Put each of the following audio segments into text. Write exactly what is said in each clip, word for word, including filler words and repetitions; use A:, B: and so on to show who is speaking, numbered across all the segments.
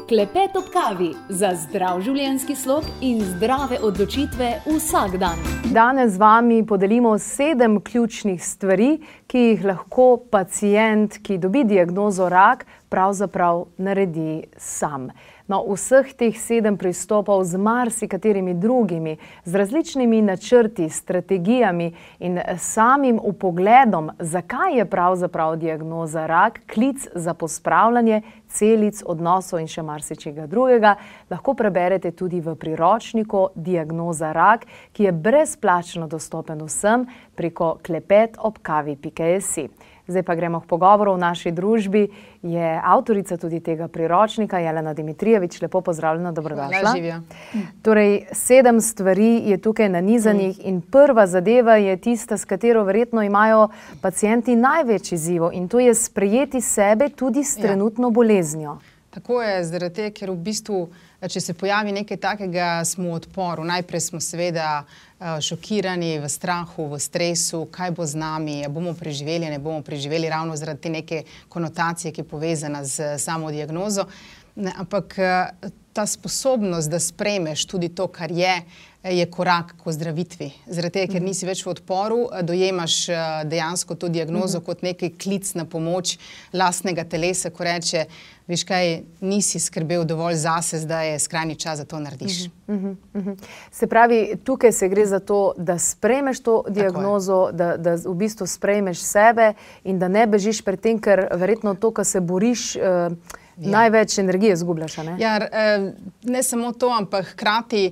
A: Klepet ob kavi za zdrav življenjski slog in zdrave odločitve vsak dan.
B: Danes z vami podelimo sedem ključnih stvari, ki jih lahko pacient, ki dobi diagnozo rak, pravzaprav naredi sam. No, vseh teh sedem pristopov z marsikaterimi drugimi, z različnimi načrti, strategijami in samim vpogledom, zakaj je pravzaprav diagnoza rak, klic za pospravljanje celic, odnosov in še marsičega drugega, lahko preberete tudi v priročniku Diagnoza rak, ki je brezplačno dostopen vsem preko klepet ob kavi pika si. Zdaj pa gremo k pogovoru. V naši družbi je avtorica tudi tega priročnika, Jelena Dimitrijevič. Lepo pozdravljena, dobrodošla.
C: Hvala, živijo.
B: Torej, sedem stvari je tukaj nanizanih mm. in prva zadeva je tista, s katero verjetno imajo pacienti največ izzivov, in to je sprejeti sebe tudi s trenutno ja. boleznijo.
C: Tako je, zaradi tega, ker v bistvu, če se pojavi nekaj takega, smo v odporu. Najprej smo seveda šokirani, v strahu, v stresu, kaj bo z nami, bomo preživeli, ne bomo preživeli, ravno zaradi te neke konotacije, ki je povezana z samo diagnozo. Ampak ta sposobnost, da sprejmeš tudi to, kar je, je korak k ozdravitvi. Zaradi tega, ker nisi več v odporu, dojemaš dejansko to diagnozo kot nekaj klic na pomoč lastnega telesa, ko reče, veš kaj, nisi skrbel dovolj zase, zdaj je skrajni čas, da to narediš.
B: Uh -huh, uh -huh. Se pravi, tukaj se gre za to, da sprejmeš to diagnozo, da, da v bistvu sprejmeš sebe in da ne bežiš pred tem, ker verjetno to, kar se boriš, uh, Ja. največ energije zgubljaš, ne?
C: Ja, ne samo to, ampak hkrati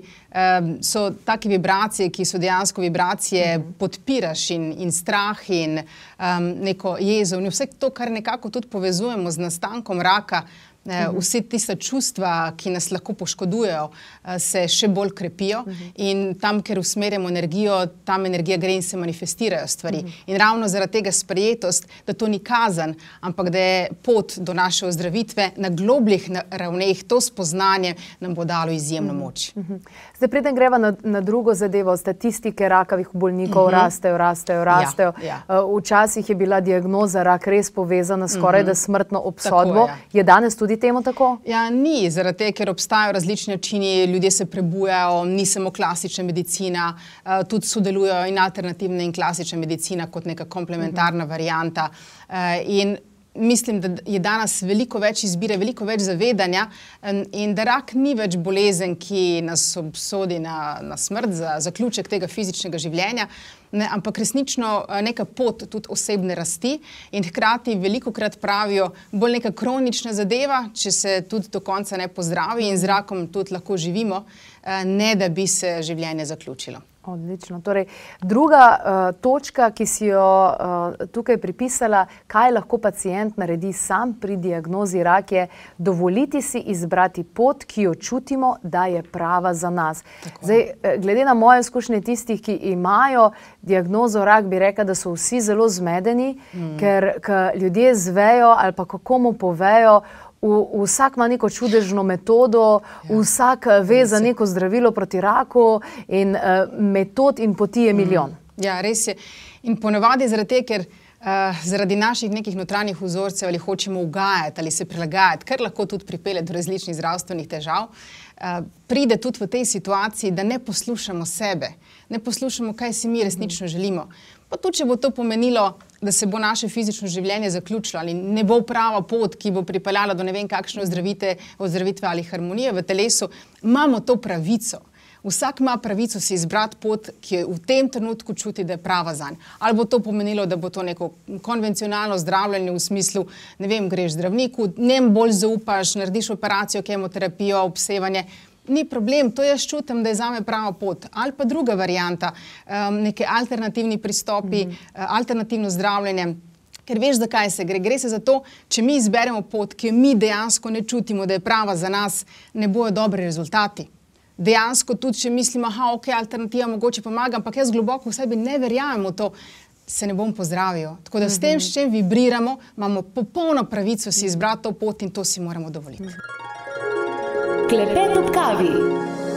C: so take vibracije, ki so dejansko vibracije, mm-hmm. podpiraš in, in strah in um, neko jezo. In vse to, kar nekako tudi povezujemo z nastankom raka, Mm-hmm. vse tiste čustva, ki nas lahko poškodujejo, se še bolj krepijo mm-hmm. in tam, ker usmerjamo energijo, tam energija gre in se manifestirajo stvari. Mm-hmm. In ravno zaradi tega sprejetost, da to ni kazen, ampak da je pot do naše ozdravitve na globljih ravneh, to spoznanje nam bo dalo izjemno mm-hmm. moč.
B: Mm-hmm. Zdaj, preden greva na, na drugo zadevo, statistike rakavih bolnikov mm-hmm. rastejo, rastejo, rastejo. Ja, ja. Včasih je bila diagnoza rak res povezana skoraj mm-hmm. da smrtno obsodbo. Je, ja. je danes tudi temu tako?
C: Ja, ni, zaradi tega, ker obstajajo različni načini, ljudje se prebujajo, ni samo klasična medicina, uh, tudi sodelujejo in alternativna in klasična medicina kot neka komplementarna uh-huh. varianta. Uh, in mislim, da je danes veliko več izbire, veliko več zavedanja in da rak ni več bolezen, ki nas obsodi na, na smrt, za zaključek tega fizičnega življenja, ne, ampak resnično neka pot tudi osebne rasti in hkrati velikokrat pravijo bolj neka kronična zadeva, če se tudi do konca ne pozdravi in z rakom tudi lahko živimo, ne da bi se življenje zaključilo.
B: Odlično. Torej, druga uh, točka, ki si jo uh, tukaj pripisala, kaj lahko pacient naredi sam pri diagnozi rak, je dovoliti si izbrati pot, ki jo čutimo, da je prava za nas. Tako. Zdaj, glede na moje izkušnje tistih, ki imajo diagnozo rak, bi rekla, da so vsi zelo zmedeni, mm. ker, ker ljudje zvejo ali pa kako mu povejo, V, vsak ima neko čudežno metodo, ja. vsak ve za neko zdravilo proti raku in uh, metod in poti je milijon.
C: Mm. Ja, res je. In ponavadi zaradi te, ker uh, zaradi naših nekih notranjih vzorcev ali hočemo ugajati ali se prilagajati, kar lahko tudi pripelje do različnih zdravstvenih težav, uh, pride tudi v tej situaciji, da ne poslušamo sebe, ne poslušamo, kaj si mi resnično mm. želimo. Pa tudi, če bo to pomenilo, da se bo naše fizično življenje zaključilo ali ne bo prava pot, ki bo pripeljala do ne vem kakšne ozdravitve, ozdravitve ali harmonije v telesu, imamo to pravico. Vsak ima pravico si izbrati pot, ki je v tem trenutku čuti, da je prava zanj. Ali bo to pomenilo, da bo to neko konvencionalno zdravljenje v smislu, ne vem, greš zdravniku, njem bolj zaupaš, narediš operacijo, kemoterapijo, obsevanje. Ni problem, to jaz čutim, da je zame prava pot. Ali pa druga varianta, um, neke alternativni pristopi, mm. uh, alternativno zdravljenje. Ker veš, zakaj se gre. Gre se za to, če mi izberemo pot, ki mi dejansko ne čutimo, da je prava za nas, ne bojo dobri rezultati. Dejansko tudi, če mislimo, aha, ok, alternativa mogoče pomaga, ampak jaz globoko v sebi ne verjamem v to, se ne bom pozdravil. Tako da s tem, s čem vibriramo, imamo popolno pravico si izbrati to pot in to si moramo dovoliti.
A: Klepet ob kavi.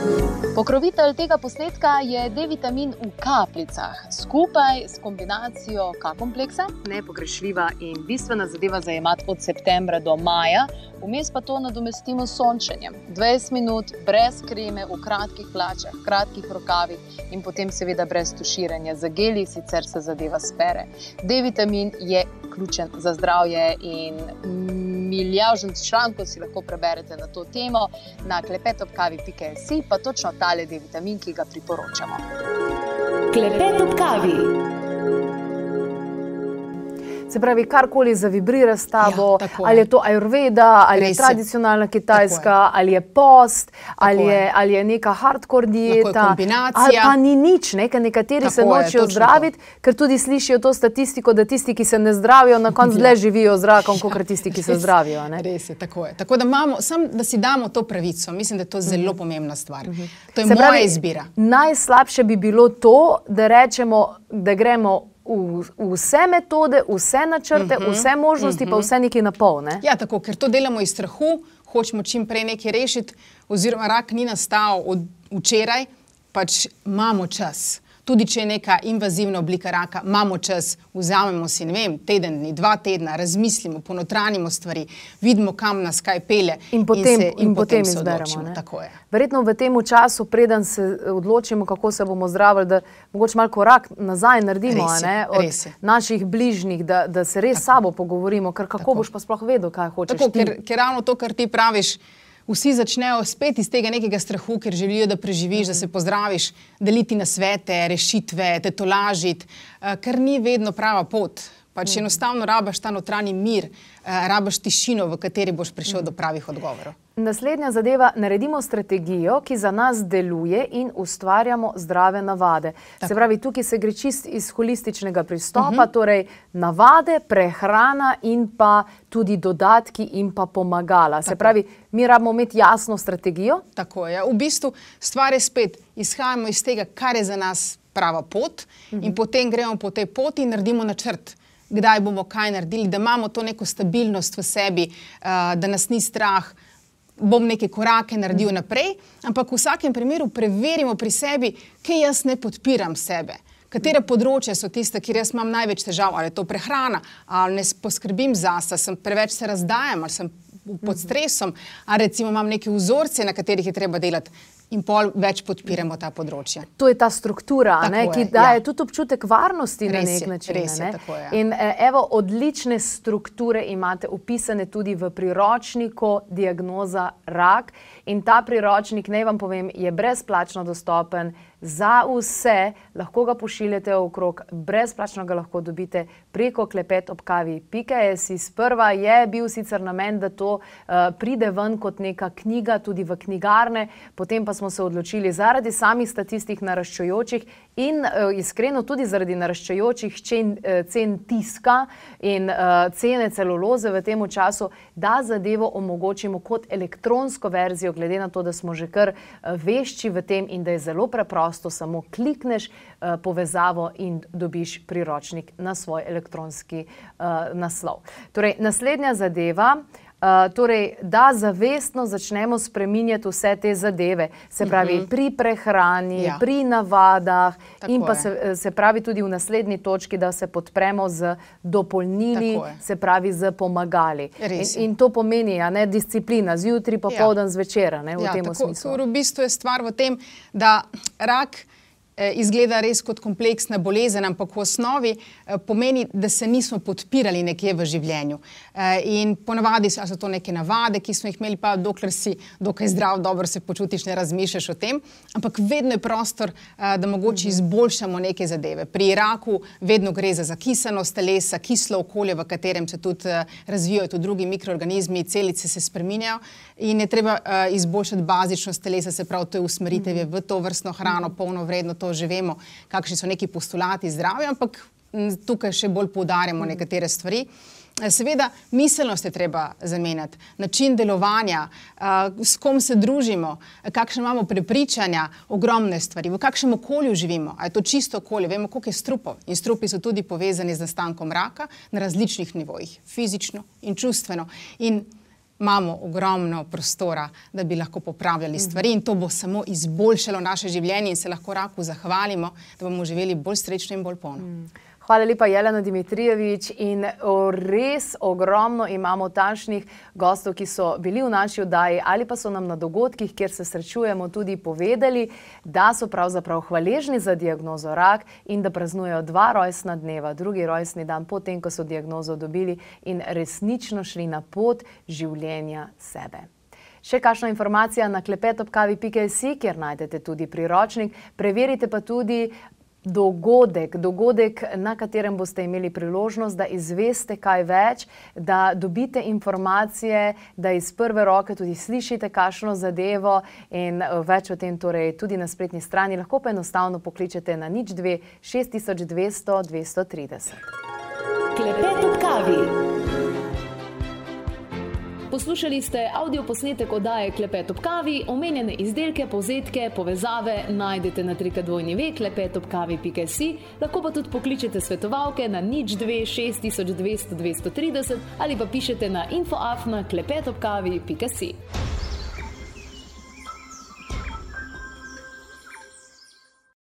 A: Pokrovitelj tega posnetka je D-vitamin v kapljicah, skupaj s kombinacijo K-kompleksa, nepogrešljiva in bistvena zadeva za jemati od septembra do maja, vmes pa to nadomestimo s sončenjem. dvajset minut brez kreme, v kratkih hlačah, kratkih rokavih in potem seveda brez tuširanja. Za geli sicer se zadeva spere. D-vitamin je ključen za zdravje in milijavžen člankov si lahko preberete na to temo na klepet ob kavi pika si, pa točno tale D-vitamin, ki ga priporočamo.
B: Klepet ob kavi. Se pravi, karkoli zavibrira s tabo,
C: ja,
B: ali je to ajurveda, ali
C: Res
B: je tradicionalna kitajska, je. ali je post, ali je, ali je neka hardcore dieta, ali pa ni nič, ne? Ker nekateri tako se nočijo zdraviti, ker tudi slišijo to statistiko, da tisti, ki se ne zdravijo, na koncu dlje živijo z rakom, ja. kot tisti, ki se zdravijo. Ne?
C: Res je, tako je. Tako da imamo, sam, da si damo to pravico, mislim, da je to zelo pomembna stvar. Mm -hmm. To je se moja pravi, izbira.
B: Najslabše bi bilo to, da rečemo, da gremo V, vse metode, vse načrte, uh -huh, vse možnosti, uh -huh. pa vse nekaj na pol. Ne?
C: Ja, tako, ker to delamo iz strahu, hočemo čim prej nekaj rešiti, oziroma rak ni nastal od včeraj, pač imamo čas. Tudi če je neka invazivna oblika raka, imamo čas, vzamemo si, ne vem, teden dni, dva tedna, razmislimo, ponotranimo stvari, vidimo, kam nas kaj pelje
B: in potem,
C: in se, in
B: in
C: potem
B: potem
C: se
B: izberemo.
C: odločimo. Tako je.
B: Verjetno v tem času, preden se odločimo, kako se bomo zdravili, da mogoče malo korak nazaj naredimo
C: Res je,
B: ne, od
C: res je.
B: naših bližnjih, da, da se res s sabo pogovorimo, ker kako
C: Tako.
B: boš pa sploh vedel, kaj hočeš
C: Tako,
B: ti.
C: ker, ker ravno to, kar ti praviš, vsi začnejo spet iz tega nekega strahu, ker želijo, da preživiš, da se pozdraviš, deliti nasvete, rešitve, te tolažiti, ker ni vedno prava pot. Pač enostavno rabaš ta notranji mir, rabaš tišino, v kateri boš prišel do pravih odgovorov.
B: Naslednja zadeva, naredimo strategijo, ki za nas deluje in ustvarjamo zdrave navade. Tako. Se pravi, tukaj se gre čist iz holističnega pristopa, uh -huh. torej navade, prehrana in pa tudi dodatki in pa pomagala. Se
C: Tako.
B: pravi, mi rabimo imeti jasno strategijo.
C: Tako je. V bistvu stvar je spet, izhajamo iz tega, kar je za nas prava pot uh -huh. in potem gremo po tej poti in naredimo načrt. Kdaj bomo kaj naredili, da imamo to neko stabilnost v sebi, uh, da nas ni strah, bom neke korake naredil naprej, ampak v vsakem primeru preverimo pri sebi, kaj jaz ne podpiram sebe. Katere področja so tiste, kjer jaz imam največ težav, ali je to prehrana, ali ne poskrbim zase, sem preveč se razdajam, ali sem pod stresom, ali recimo imam neke vzorce, na katerih je treba delati. In pol več podpiramo ta področja.
B: To je ta struktura, ne, ki daje ja. tudi občutek varnosti
C: res
B: na nek
C: je,
B: način.
C: Res je,
B: ne?
C: tako je.
B: In evo, odlične strukture imate opisane tudi v priročniku Diagnoza rak. In ta priročnik, naj vam povem, je brezplačno dostopen za vse, lahko ga pošiljate okrog, brezplačno ga lahko dobite preko klepet ob kavi pika si. Sprva je bil sicer namen, da to uh, pride ven kot neka knjiga, tudi v knjigarne, potem pa smo se odločili zaradi samih statistik naraščajočih in uh, iskreno tudi zaradi naraščajočih cen, uh, cen tiska in uh, cene celuloze v tem času, da zadevo omogočimo kot elektronsko verzijo, glede na to, da smo že kar uh, vešči v tem in da je zelo preprosto, samo klikneš uh, povezavo in dobiš priročnik na svoj elektronski uh, naslov. Torej, naslednja zadeva, uh, torej, da zavestno začnemo spreminjati vse te zadeve, se pravi uh -huh. pri prehrani, ja. pri navadah Tako in pa se, se pravi tudi v naslednji točki, da se podpremo z dopolnili, se pravi z pomagali. In, in to pomeni, a ne, disciplina, zjutraj, popoldan, ja. zvečera, ne, v
C: ja,
B: tem
C: tako,
B: smislu.
C: V bistvu je stvar v tem, da rak izgleda res kot kompleksna bolezen, ampak v osnovi pomeni, da se nismo podpirali nekje v življenju. In ponavadi so to neke navade, ki smo jih imeli, pa dokler si dokaj zdrav, dobro se počutiš, ne razmišljaš o tem, ampak vedno je prostor, da mogoče izboljšamo neke zadeve. Pri raku vedno gre za zakisanost telesa, kislo okolje, v katerem se tudi razvijajo tudi drugi mikroorganizmi, celice se spreminjajo in je treba izboljšati bazičnost telesa, se pravi, to je usmeritev v to vrstno hrano, polnovredno, to že vemo, kakšni so neki postulati zdravja, ampak tukaj še bolj poudarjamo nekatere stvari. Seveda, miselnost je treba zamenjati, način delovanja, s kom se družimo, kakšne imamo prepričanja, ogromne stvari, v kakšnem okolju živimo, a je to čisto okolje, vemo, koliko je strupov in strupi so tudi povezani z nastankom raka na različnih nivojih, fizično in čustveno. In imamo ogromno prostora, da bi lahko popravljali stvari in to bo samo izboljšalo naše življenje in se lahko raku zahvalimo, da bomo živeli bolj srečno in bolj polno.
B: Hvala lepa, Jelena Dimitrijevič, in res ogromno imamo takšnih gostov, ki so bili v naši oddaji ali pa so nam na dogodkih, kjer se srečujemo, tudi povedali, da so pravzaprav hvaležni za diagnozo rak in da praznujejo dva rojstna dneva, drugi rojstni dan potem, ko so diagnozo dobili in resnično šli na pot življenja sebe. Še kakšna informacija na klepet ob kavi pika si, kjer najdete tudi priročnik. Preverite pa tudi dogodek, dogodek, na katerem boste imeli priložnost, da izveste kaj več, da dobite informacije, da iz prve roke tudi slišite kakšno zadevo in več o tem torej tudi na spletni strani. Lahko pa enostavno pokličete na nič dve šest tisoč dvesto dvesto trideset.
D: Klepet ob kavi. Poslušali ste audio posnetek oddaje Klepet ob kavi. Omenjene izdelke, povzetke, povezave najdete na w w w pika klepet ob kavi pika si. Lahko pa tudi pokličete svetovalke na nič dve šest tisoč dvesto dvesto trideset ali pa pišete na info afna klepet ob kavi pika si.